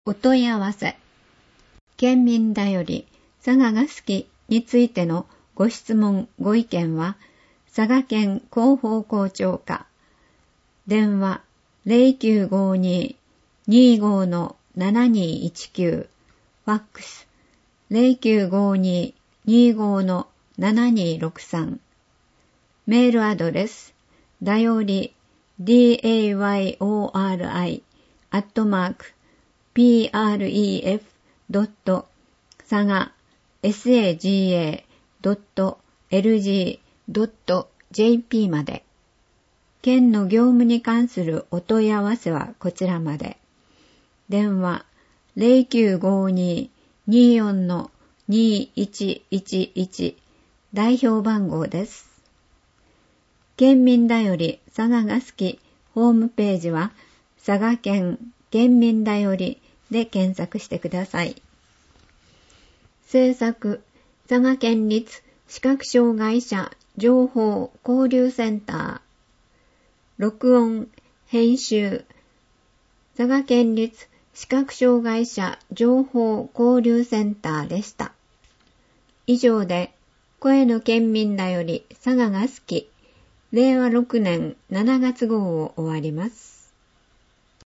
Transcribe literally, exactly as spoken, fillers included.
お問い合わせ。県民だより佐賀が好きについてのご質問ご意見は佐賀県広報校長課電話 ゼロきゅうごに にーご のななにーいちきゅうファックス ゼロきゅうごに にーご のななにーろくさんメールアドレスだより ディーエーワイオーアールアイ アットマーク ピーアールイーエフ ドット サガ サガ ドット エルジー ドット ジェーピー まで。県の業務に関するお問い合わせはこちらまで。電話 ゼロきゅうごに にーよん のにーいちいちいち代表番号です。県民だより佐賀が好きホームページは佐賀県県民だよりで検索してください。制作佐賀県立視覚障害者情報交流センター録音編集佐賀県立視覚障害者情報交流センターでした。以上で声の県民だより佐賀が好きれいわろくねんしちがつ号を終わります。